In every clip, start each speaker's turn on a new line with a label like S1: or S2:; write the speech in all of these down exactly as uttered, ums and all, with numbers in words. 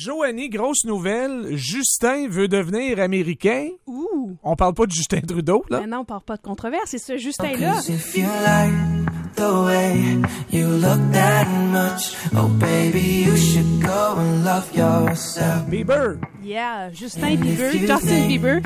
S1: Joanie, grosse nouvelle. Justin veut devenir américain.
S2: Ouh.
S1: On parle pas de Justin Trudeau, là?
S2: Mais non, on parle pas de controverse. C'est ce Justin-là.
S3: The way you look that much, oh baby, you should go and love yourself.
S1: Bieber.
S2: Yeah, Justin Bieber, Justin Bieber,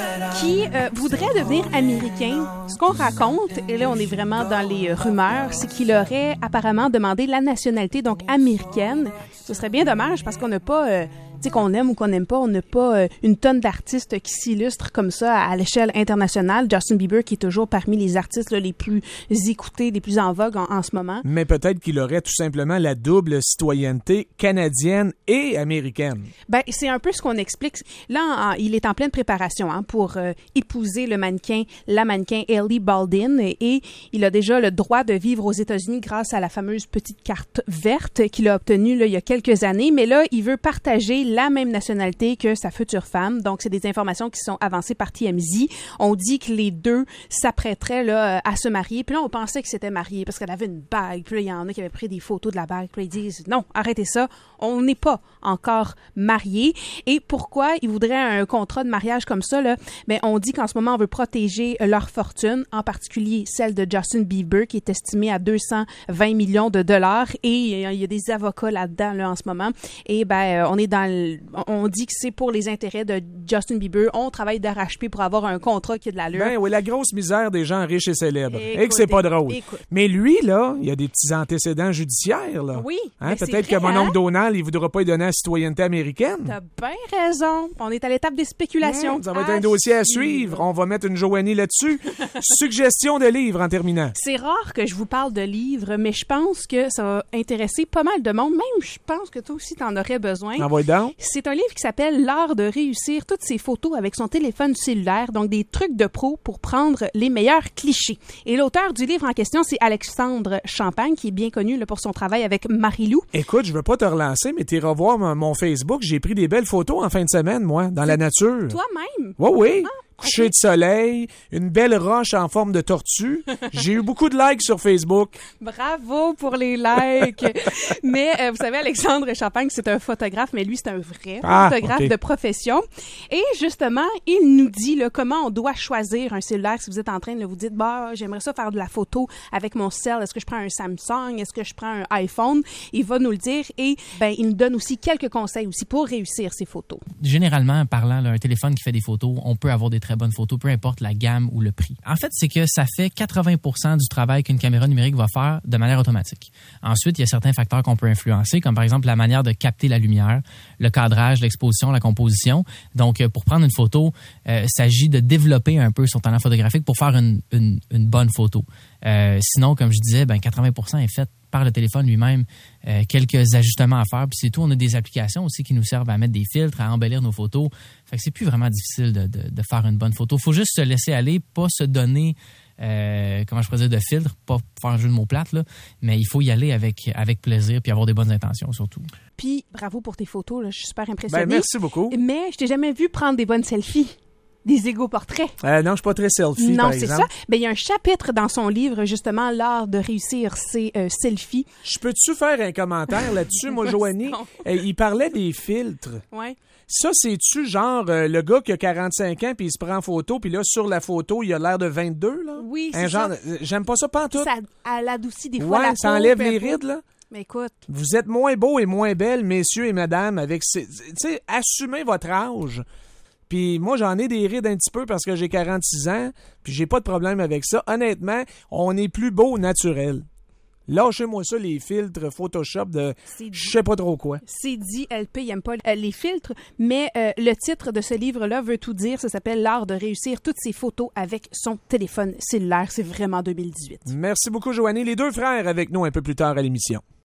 S2: qui euh, voudrait devenir américain. Ce qu'on raconte, et là on est vraiment dans les euh, rumeurs, c'est qu'il aurait apparemment demandé la nationalité, donc américaine. Ce serait bien dommage parce qu'on n'a pas... Euh, tu sais, qu'on aime ou qu'on n'aime pas, on n'a pas euh, une tonne d'artistes qui s'illustrent comme ça à, à l'échelle internationale. Justin Bieber qui est toujours parmi les artistes là, les plus écoutés, les plus en vogue en, en ce moment.
S1: Mais peut-être qu'il aurait tout simplement la double citoyenneté canadienne et américaine.
S2: Ben, c'est un peu ce qu'on explique. Là, en, il est en pleine préparation hein, pour euh, épouser le mannequin, la mannequin Hailey Baldwin, et, et il a déjà le droit de vivre aux États-Unis grâce à la fameuse petite carte verte qu'il a obtenue là, il y a quelques années. Mais là, il veut partager la même nationalité que sa future femme. Donc, c'est des informations qui sont avancées par T M Z. On dit que les deux s'apprêteraient là, à se marier. Puis là, on pensait qu'ils s'étaient mariés parce qu'elle avait une bague. Puis là, il y en a qui avaient pris des photos de la bague. Puis là, ils disent, non, arrêtez ça. On n'est pas encore mariés. Et pourquoi ils voudraient un contrat de mariage comme ça? Là? Bien, on dit qu'en ce moment, on veut protéger leur fortune, en particulier celle de Justin Bieber, qui est estimée à deux cent vingt millions de dollars. Et il y a des avocats là-dedans là, en ce moment. Et ben, on est dans le on dit que c'est pour les intérêts de Justin Bieber. On travaille d'arrache-pied pour avoir un contrat qui a de l'allure.
S1: Ben oui, la grosse misère des gens riches et célèbres.
S2: Écoute,
S1: et que c'est pas drôle.
S2: Écoute.
S1: Mais lui, là, il y a des petits antécédents judiciaires, là.
S2: Oui.
S1: Hein?
S2: Ben
S1: Peut-être
S2: c'est
S1: que
S2: vrai,
S1: mon oncle
S2: hein?
S1: Donald, il voudra pas lui donner la citoyenneté américaine.
S2: T'as bien raison. On est à l'étape des spéculations.
S1: Mmh, ça va être
S2: à
S1: un dossier à
S2: suivre.
S1: suivre. On va mettre une Joanie là-dessus. Suggestion de livre en terminant.
S2: C'est rare que je vous parle de livres, mais je pense que ça va intéresser pas mal de monde. Même, je pense que toi aussi, t'en aurais besoin.
S1: Envoie donc.
S2: C'est un livre qui s'appelle « L'art de réussir toutes ses photos avec son téléphone cellulaire », donc des trucs de pro pour prendre les meilleurs clichés. Et l'auteur du livre en question, c'est Alexandre Champagne, qui est bien connu là, pour son travail avec Marie-Lou.
S1: Écoute, je veux pas te relancer, mais t'es revoir mon, mon Facebook. J'ai pris des belles photos en fin de semaine, moi, dans la nature.
S2: Toi-même?
S1: Oui, oui.
S2: Ah.
S1: Coucher
S2: Okay.
S1: de soleil, une belle roche en forme de tortue. J'ai eu beaucoup de likes sur Facebook.
S2: Bravo pour les likes. Mais euh, vous savez, Alexandre Champagne, c'est un photographe, mais lui, c'est un vrai
S1: Ah,
S2: photographe
S1: okay.
S2: de profession. Et justement, il nous dit là, comment on doit choisir un cellulaire. Si vous êtes en train de vous dire, bah, j'aimerais ça faire de la photo avec mon cell. Est-ce que je prends un Samsung? Est-ce que je prends un iPhone? Il va nous le dire. Et ben, il nous donne aussi quelques conseils aussi pour réussir ces photos.
S4: Généralement, parlant, là, un téléphone qui fait des photos, on peut avoir des très bonnes photos, peu importe la gamme ou le prix. En fait, c'est que ça fait quatre-vingts pour cent du travail qu'une caméra numérique va faire de manière automatique. Ensuite, il y a certains facteurs qu'on peut influencer, comme par exemple la manière de capter la lumière, le cadrage, l'exposition, la composition. Donc, pour prendre une photo, euh, il s'agit de développer un peu son talent photographique pour faire une, une, une bonne photo. Euh, sinon, comme je disais, ben quatre-vingts pour cent est fait par le téléphone lui-même, euh, quelques ajustements à faire, puis c'est tout. On a des applications aussi qui nous servent à mettre des filtres, à embellir nos photos. Fait que c'est plus vraiment difficile de, de, de faire une bonne photo. Faut juste se laisser aller, pas se donner, euh, comment je pourrais dire, de filtre, pas faire un jeu de mots plate, là, mais il faut y aller avec, avec plaisir puis avoir des bonnes intentions surtout.
S2: Puis, bravo pour tes photos, là, je suis super impressionnée.
S1: Ben, merci beaucoup.
S2: Mais je t'ai jamais vu prendre des bonnes selfies. Des égo-portraits.
S1: Euh, non, je suis pas très selfie,
S2: non,
S1: par
S2: c'est
S1: exemple.
S2: ça. Ben, il y a un chapitre dans son livre, justement, l'art de réussir ses euh, selfies.
S1: Je peux-tu faire un commentaire là-dessus, moi, Joanie? Euh, il parlait des filtres.
S2: Ouais.
S1: Ça, c'est-tu genre euh, le gars qui a quarante-cinq ans puis il se prend en photo puis là, sur la photo, il a l'air de vingt-deux, là?
S2: Oui,
S1: un
S2: c'est
S1: genre,
S2: ça.
S1: euh, J'aime pas ça pantoute.
S2: Ça elle adoucit des fois
S1: Ouais,
S2: la
S1: ça
S2: peau,
S1: enlève
S2: peu
S1: les
S2: importe.
S1: rides, là.
S2: Mais écoute,
S1: Vous êtes moins beaux et moins belles, messieurs et mesdames, avec ces... Tu sais, assumez votre âge. Puis moi, j'en ai des rides un petit peu parce que j'ai quarante-six ans, puis j'ai pas de problème avec ça. Honnêtement, on est plus beau naturel. Lâchez-moi ça, les filtres Photoshop de je sais pas trop quoi.
S2: c'est dit, L P, il aime pas euh, les filtres, mais euh, le titre de ce livre-là veut tout dire. Ça s'appelle « L'art de réussir toutes ses photos avec son téléphone cellulaire ». C'est vraiment deux mille dix-huit.
S1: Merci beaucoup, Joanie. Les deux frères avec nous un peu plus tard à l'émission.